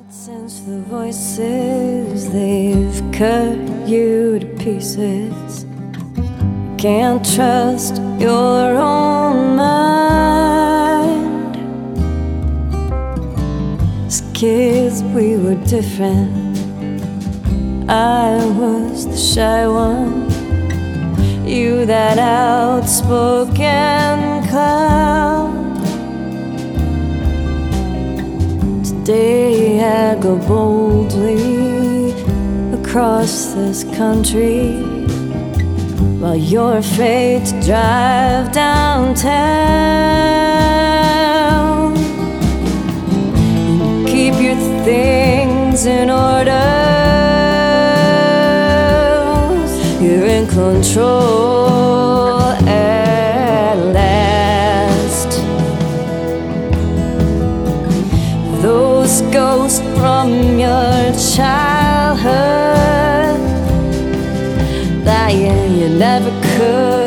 Since the voices, they've cut you to pieces. You can't trust your own mind. As kids we were different. I was the shy one, you that outspoken clown. Today I go boldly across this country, while you're afraid to drive downtown. And keep your things in order, you're in control at last. Those ghosts from your childhood that you never could